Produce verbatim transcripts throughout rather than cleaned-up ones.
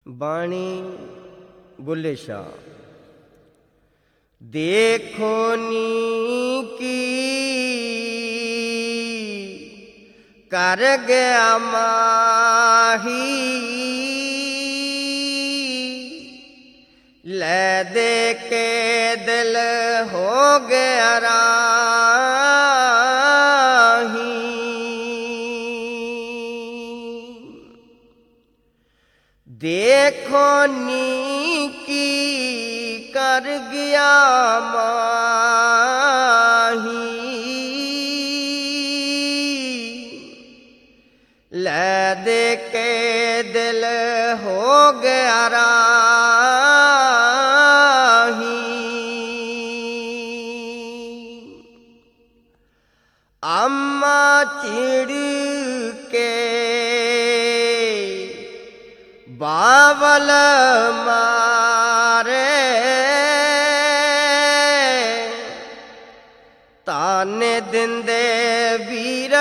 ਬਾਣੀ ਬੁੱਲੇ ਸ਼ਾਹ। ਦੇਖੋ ਨੀ ਕੀ ਕਰ ਗਿਆ ਮਾਹੀ, ਲੈ ਦੇ ਕੇ ਦਿਲ ਹੋ ਗਿਆ ਰਾਹੀ। ਦੇਖੋ ਨੀ ਕੀ ਕਰ ਗਿਆ ਮਾਹੀ, ਲੈ ਦੇ ਕੇ ਦਿਲ ਹੋ ਗਿਆ ਰਾਹੀ। अम्मा चिड़ के बावल मारे, ताने दिंदे वीर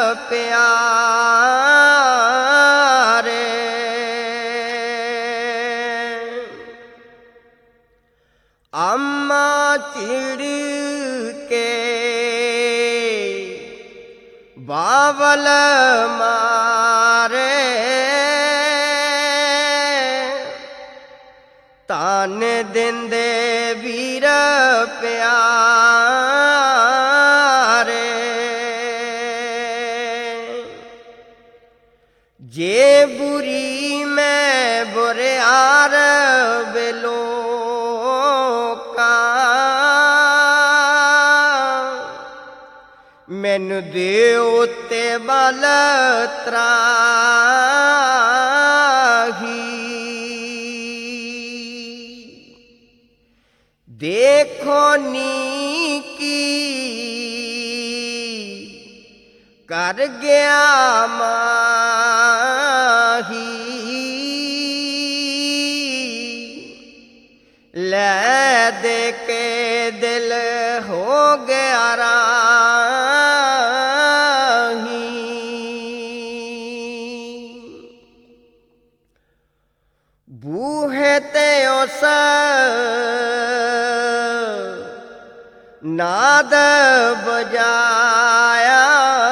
प्यारे। अम्मा चिड़ के बावल मारे, ताने दिंदे वीर प्यारे। जे बुरी मैं बुरियार बिलो मैनू दे उत्ते बल त्राही। देखो नी की कर गया माही, ले दे के दिल हो गया राही। बूहे ते उस नाद बजाया,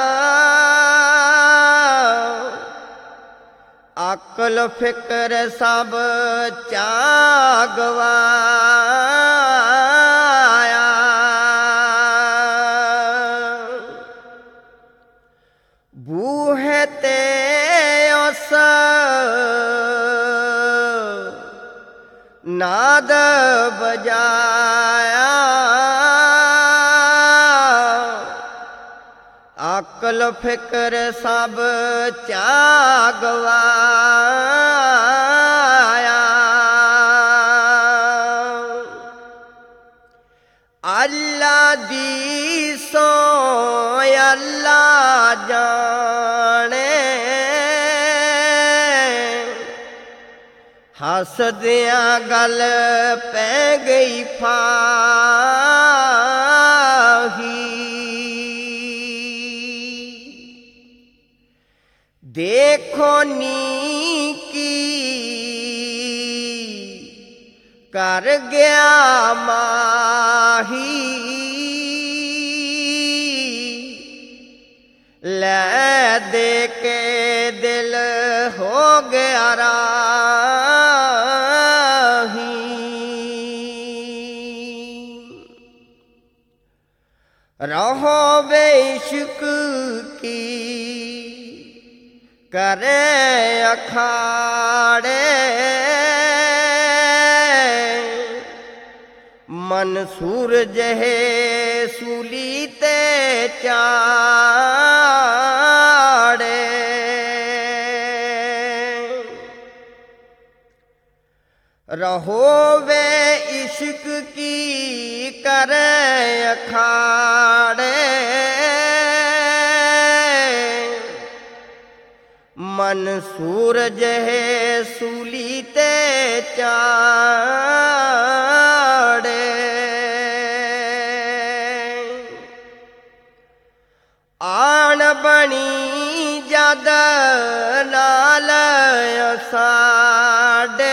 अकल फिक्र सब चागवाया। बूहे ते उस नाद बजाया, अकल फिक्र सब चागवाया। अल्लाह दी सो अल्लाह जाने, हसदियां गल पै गई फाही। देखो नी की कर गया माही, ले दे के दिल हो गया राही। रहो बे इश्क की करे अखाड़े, मन सूरज है सूली ते चाड़े। रहो वे इश्क की करे अखाड़े, मन सूरज है सूली ते चाड़े। आन बनी जद नाल साड़ दे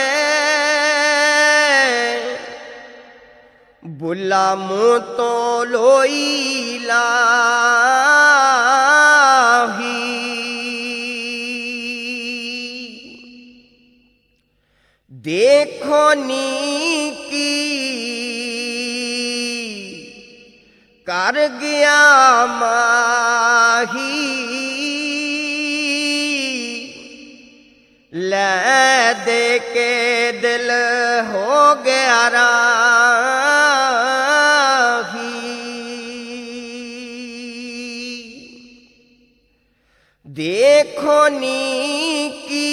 बुला मुँह तो लोई लाही देखो नी की कर गया माही ले दे के दिल हो गया राही देखो नी की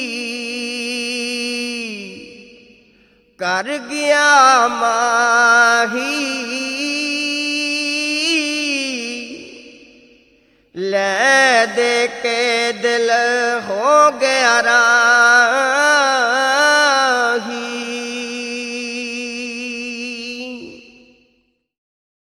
कर गया माही ले दे के दिल हो गया राही